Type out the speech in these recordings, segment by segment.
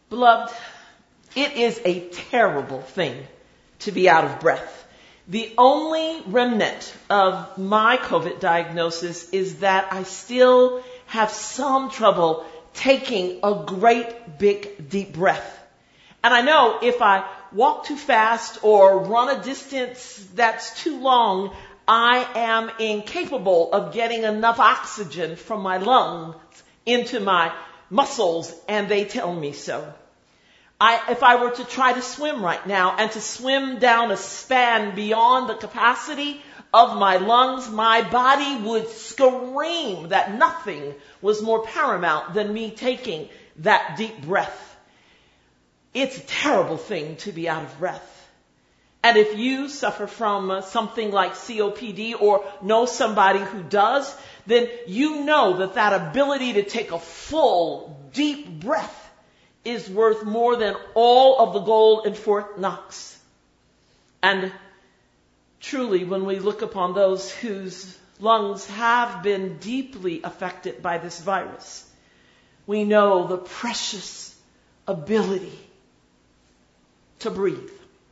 Beloved, it is a terrible thing to be out of breath. The only remnant of my COVID diagnosis is that I still have some trouble taking a great big deep breath. And I know if I walk too fast or run a distance that's too long, I am incapable of getting enough oxygen from my lungs into my muscles, and they tell me so. If I were to try to swim right now and to swim down a span beyond the capacity of my lungs, my body would scream that nothing was more paramount than me taking that deep breath. It's a terrible thing to be out of breath. And if you suffer from something like COPD or know somebody who does, then you know that ability to take a full, deep breath is worth more than all of the gold in Fort Knox. And truly, when we look upon those whose lungs have been deeply affected by this virus, we know the precious ability to breathe.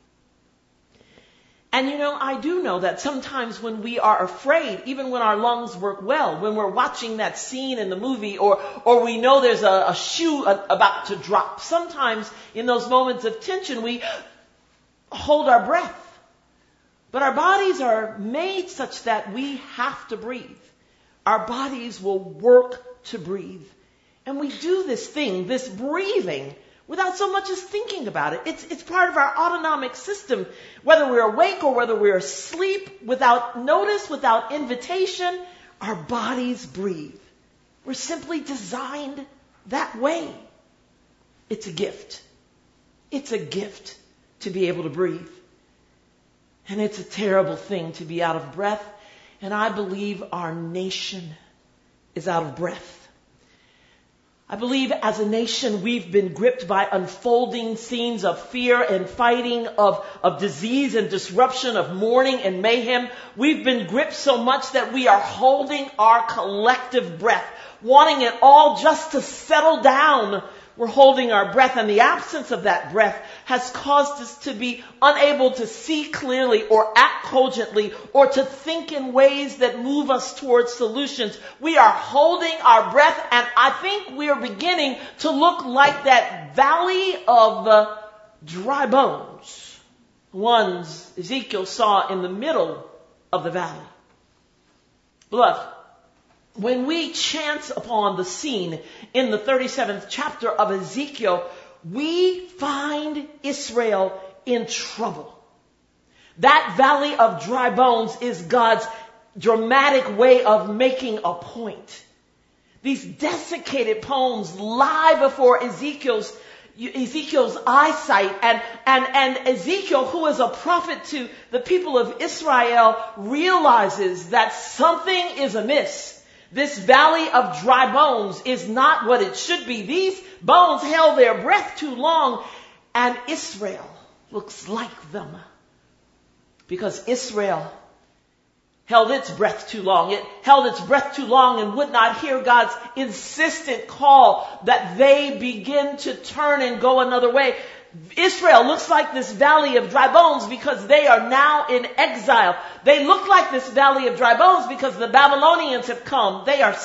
And I do know that sometimes when we are afraid, even when our lungs work well, when we're watching that scene in the movie or we know there's a shoe about to drop, sometimes in those moments of tension we hold our breath. But our bodies are made such that we have to breathe. Our bodies will work to breathe. And we do this thing, this breathing, without so much as thinking about it. It's part of our autonomic system. Whether we're awake or whether we're asleep, without notice, without invitation, our bodies breathe. We're simply designed that way. It's a gift. It's a gift to be able to breathe. And it's a terrible thing to be out of breath. And I believe our nation is out of breath. I believe as a nation we've been gripped by unfolding scenes of fear and fighting, of disease and disruption, of mourning and mayhem. We've been gripped so much that we are holding our collective breath, wanting it all just to settle down. We're holding our breath, and the absence of that breath has caused us to be unable to see clearly or act cogently or to think in ways that move us towards solutions. We are holding our breath, and I think we are beginning to look like that valley of dry bones, ones Ezekiel saw in the middle of the valley. Beloved, when we chance upon the scene in the 37th chapter of Ezekiel, we find Israel in trouble. That valley of dry bones is God's dramatic way of making a point. These desiccated bones lie before Ezekiel's eyesight, and Ezekiel, who is a prophet to the people of Israel, realizes that something is amiss. This valley of dry bones is not what it should be. These bones held their breath too long, and Israel looks like them. Because Israel held its breath too long. It held its breath too long and would not hear God's insistent call that they begin to turn and go another way. Israel looks like this valley of dry bones because they are now in exile. They look like this valley of dry bones because the Babylonians have come. They are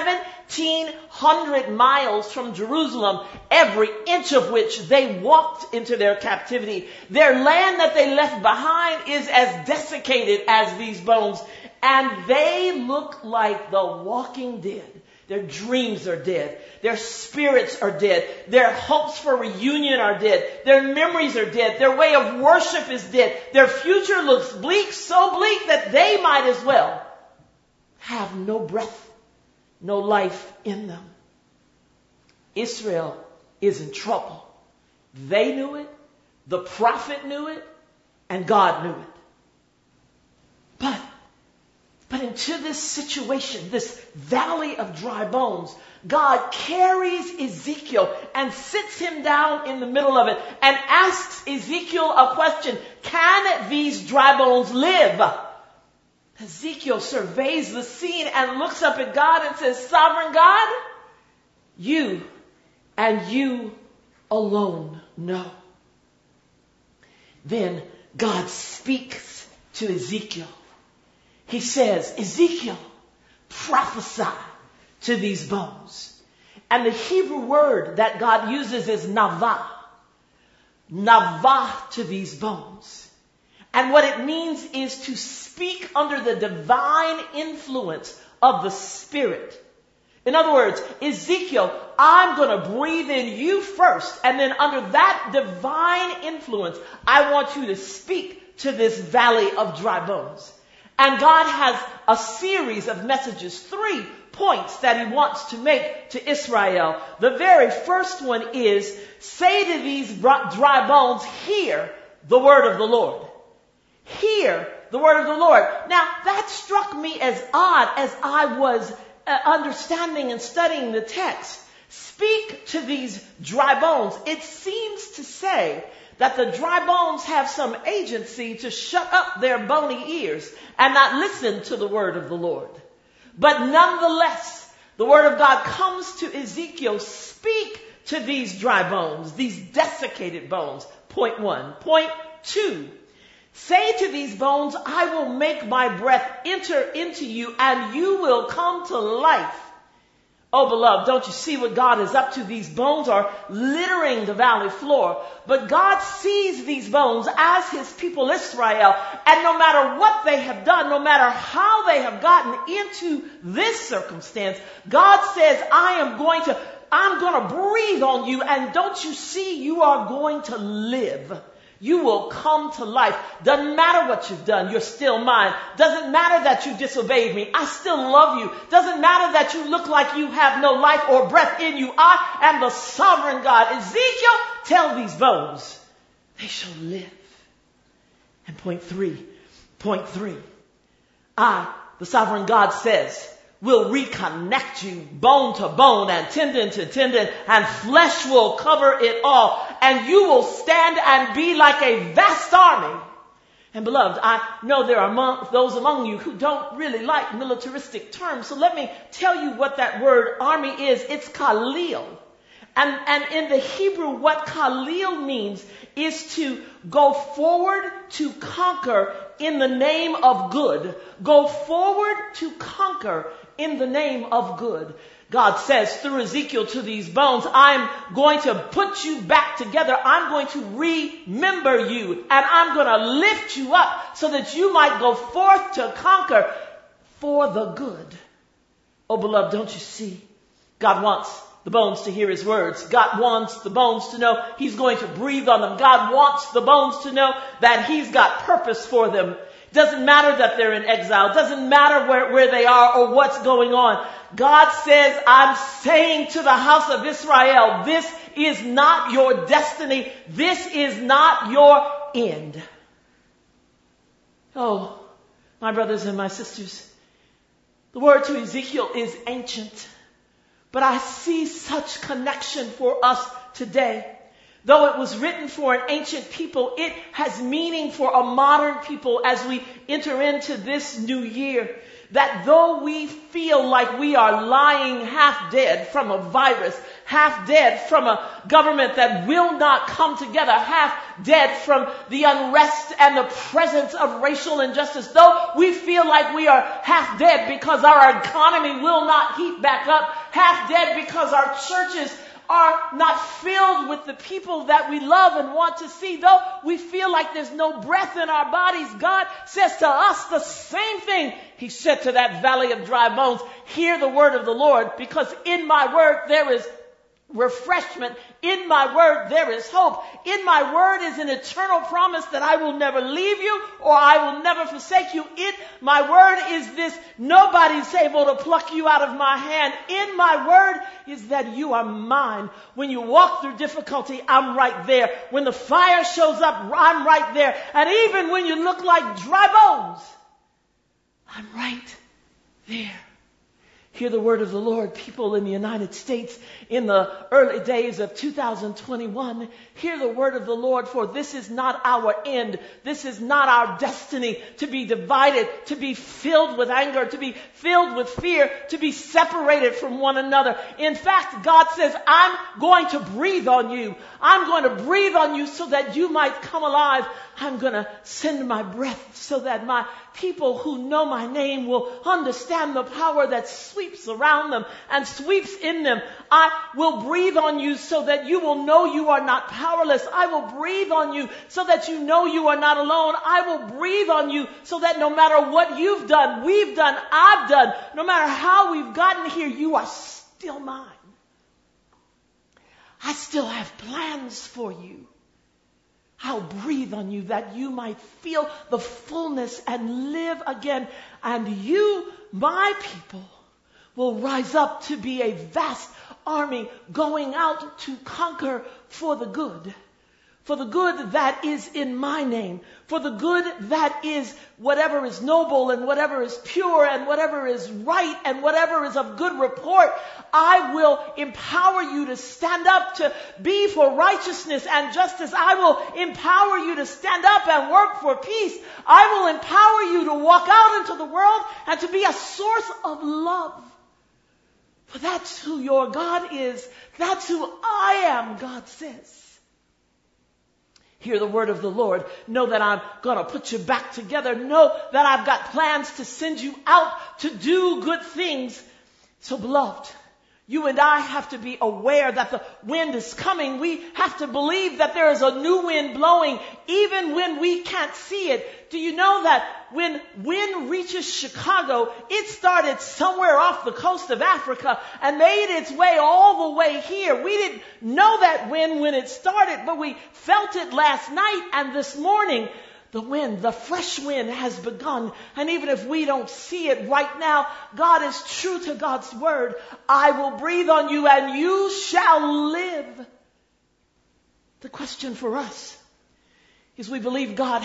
1,700 miles from Jerusalem, every inch of which they walked into their captivity. Their land that they left behind is as desiccated as these bones, and they look like the walking dead. Their dreams are dead. Their spirits are dead. Their hopes for reunion are dead. Their memories are dead. Their way of worship is dead. Their future looks bleak, so bleak that they might as well have no breath, no life in them. Israel is in trouble. They knew it. The prophet knew it. And God knew it. But into this situation, this valley of dry bones, God carries Ezekiel and sits him down in the middle of it and asks Ezekiel a question. Can these dry bones live? Ezekiel surveys the scene and looks up at God and says, Sovereign God, you and you alone know. Then God speaks to Ezekiel. He says, Ezekiel, prophesy to these bones. And the Hebrew word that God uses is navah. Navah to these bones. And what it means is to speak under the divine influence of the Spirit. In other words, Ezekiel, I'm going to breathe in you first, and then under that divine influence, I want you to speak to this valley of dry bones. And God has a series of messages, 3 points that he wants to make to Israel. The very first one is, say to these dry bones, hear the word of the Lord. Hear the word of the Lord. Now, that struck me as odd as I was understanding and studying the text. Speak to these dry bones. It seems to say that the dry bones have some agency to shut up their bony ears and not listen to the word of the Lord. But nonetheless, the word of God comes to Ezekiel, speak to these dry bones, these desiccated bones. Point 1. Point 2. Say to these bones, I will make my breath enter into you and you will come to life. Oh, beloved, don't you see what God is up to? These bones are littering the valley floor. But God sees these bones as his people Israel. And no matter what they have done, no matter how they have gotten into this circumstance, God says, I'm going to breathe on you. And don't you see, you are going to live. You will come to life. Doesn't matter what you've done. You're still mine. Doesn't matter that you disobeyed me. I still love you. Doesn't matter that you look like you have no life or breath in you. I am the sovereign God. Ezekiel, tell these bones, they shall live. And point three, I, the sovereign God, says, will reconnect you bone to bone and tendon to tendon, and flesh will cover it all, and you will stand and be like a vast army. And beloved, I know there are those among you who don't really like militaristic terms, so let me tell you what that word army is. It's Khalil. And in the Hebrew, what Khalil means is to go forward to conquer in the name of good. Go forward to conquer in the name of good. God says through Ezekiel to these bones, I'm going to put you back together. I'm going to remember you, and I'm going to lift you up so that you might go forth to conquer for the good. Oh, beloved, don't you see? God wants the bones to hear his words. God wants the bones to know he's going to breathe on them. God wants the bones to know that he's got purpose for them. Doesn't matter that they're in exile. Doesn't matter where they are or what's going on. God says, I'm saying to the house of Israel, this is not your destiny. This is not your end. Oh, my brothers and my sisters, the word to Ezekiel is ancient, but I see such connection for us today. Though it was written for an ancient people, it has meaning for a modern people as we enter into this new year. That though we feel like we are lying half dead from a virus, half dead from a government that will not come together, half dead from the unrest and the presence of racial injustice, though we feel like we are half dead because our economy will not heat back up, half dead because our churches are not filled with the people that we love and want to see, though we feel like there's no breath in our bodies, God says to us the same thing he said to that valley of dry bones. Hear the word of the Lord, because in my word there is refreshment. In my word there is hope. In my word is an eternal promise that I will never leave you or I will never forsake you. In my word is this: nobody's able to pluck you out of my hand. In my word is that you are mine. When you walk through difficulty, I'm right there. When the fire shows up, I'm right there. And even when you look like dry bones, I'm right there. Hear the word of the Lord, people in the United States in the early days of 2021. Hear the word of the Lord, for this is not our end. This is not our destiny to be divided, to be filled with anger, to be filled with fear, to be separated from one another. In fact, God says, I'm going to breathe on you. I'm going to breathe on you so that you might come alive. I'm going to send my breath so that my people who know my name will understand the power that sweeps around them and sweeps in them. I will breathe on you so that you will know you are not powerless. I will breathe on you so that you know you are not alone. I will breathe on you so that no matter what you've done, we've done, I've done, no matter how we've gotten here, you are still mine. I still have plans for you. I'll breathe on you that you might feel the fullness and live again. And you, my people, will rise up to be a vast army going out to conquer for the good. For the good that is in my name. For the good that is whatever is noble and whatever is pure and whatever is right and whatever is of good report. I will empower you to stand up to be for righteousness and justice. I will empower you to stand up and work for peace. I will empower you to walk out into the world and to be a source of love. For that's who your God is. That's who I am, God says. Hear the word of the Lord. Know that I'm going to put you back together. Know that I've got plans to send you out to do good things. So beloved, you and I have to be aware that the wind is coming. We have to believe that there is a new wind blowing even when we can't see it. Do you know that when wind reaches Chicago, it started somewhere off the coast of Africa and made its way all the way here? We didn't know that wind when it started, but we felt it last night, and this morning the wind, the fresh wind has begun. And even if we don't see it right now, God is true to God's word. I will breathe on you and you shall live. The question for us is, do we believe God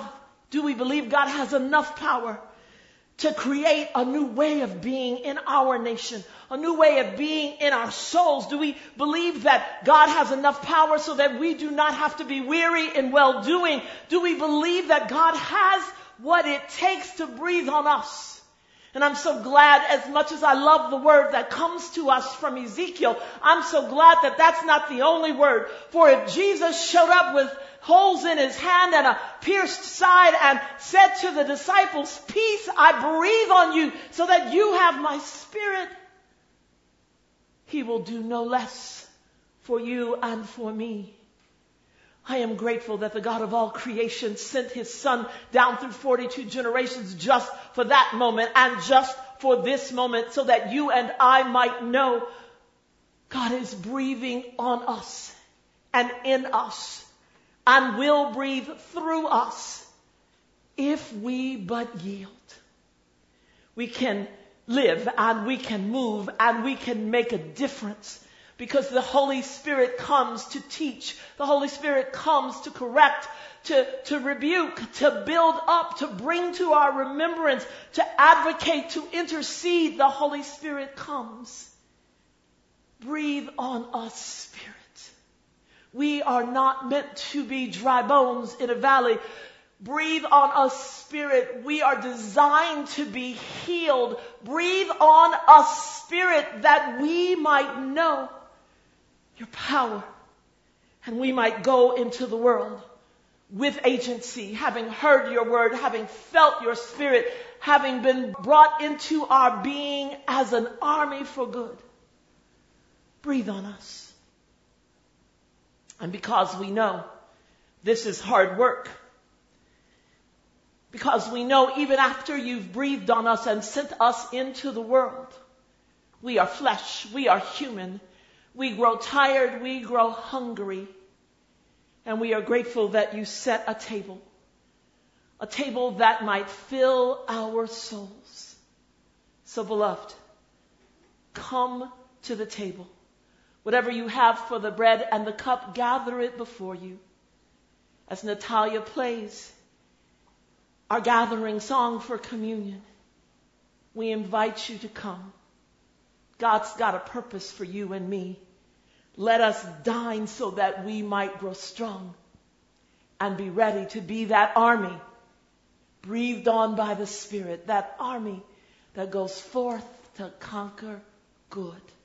has enough power to create a new way of being in our nation, a new way of being in our souls? Do we believe that God has enough power so that we do not have to be weary in well-doing? Do we believe that God has what it takes to breathe on us? And I'm so glad, as much as I love the word that comes to us from Ezekiel, I'm so glad that that's not the only word. For if Jesus showed up with holes in his hand and a pierced side and said to the disciples, peace I breathe on you so that you have my spirit, he will do no less for you and for me. I am grateful that the God of all creation sent his son down through 42 generations just for that moment and just for this moment, so that you and I might know God is breathing on us and in us and will breathe through us if we but yield. We can live and we can move and we can make a difference, because the Holy Spirit comes to teach. The Holy Spirit comes to correct, to rebuke, to build up, to bring to our remembrance, to advocate, to intercede. The Holy Spirit comes. Breathe on us, Spirit. We are not meant to be dry bones in a valley. Breathe on us, Spirit. We are designed to be healed. Breathe on us, Spirit, that we might know your power and we might go into the world with agency, having heard your word, having felt your spirit, having been brought into our being as an army for good. Breathe on us. And because we know this is hard work, because we know even after you've breathed on us and sent us into the world, we are flesh, we are human, we grow tired, we grow hungry, and we are grateful that you set a table that might fill our souls. So beloved, come to the table. Whatever you have for the bread and the cup, gather it before you. As Natalia plays our gathering song for communion, we invite you to come. God's got a purpose for you and me. Let us dine so that we might grow strong and be ready to be that army breathed on by the Spirit, that army that goes forth to conquer good.